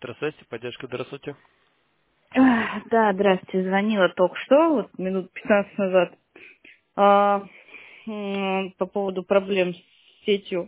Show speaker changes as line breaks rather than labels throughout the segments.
Электросвязь, поддержка, здравствуйте.
Да, здравствуйте, звонила только что, вот минут 15 назад, по поводу проблем с сетью.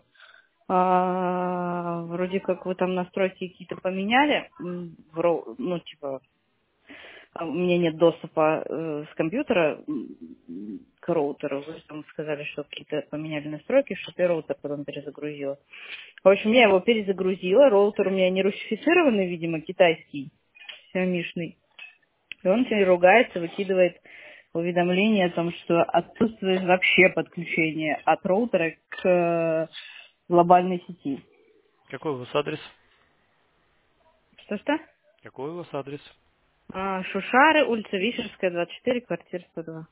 Вроде как вы там настройки какие-то поменяли, ну, типа, у меня нет доступа с компьютера к роутеру. Вы там сказали, что какие-то поменяли настройки, чтобы я роутер потом перезагрузила. В общем, я его перезагрузила, роутер у меня не русифицированный, видимо, китайский, сиамишный. И он теперь ругается, выкидывает уведомление о том, что отсутствует вообще подключение от роутера к глобальной сети.
Какой у вас адрес?
Что-что?
Какой у вас адрес?
Шушары, улица Вишерская, 24, квартира 102.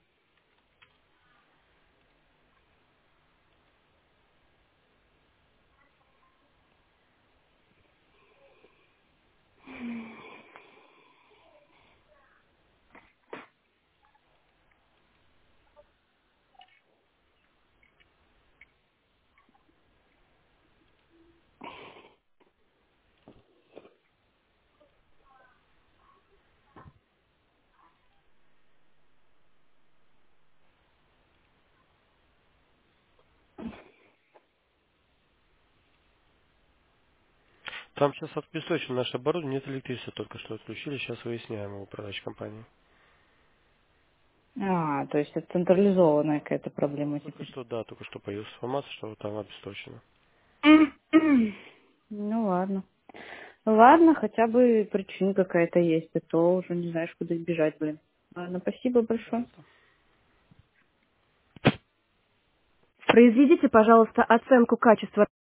Там сейчас обесточено наше оборудование, нет электричества, только что отключили, сейчас выясняем его продаж компании.
То есть это централизованная какая-то проблема
Только
теперь.
что, да, только что появилась информация, что там обесточено.
Ну ладно. Ладно, хотя бы причина какая-то есть, а то уже не знаешь, куда бежать, блин. Ладно, спасибо большое.
Пожалуйста.
Произведите, пожалуйста, оценку качества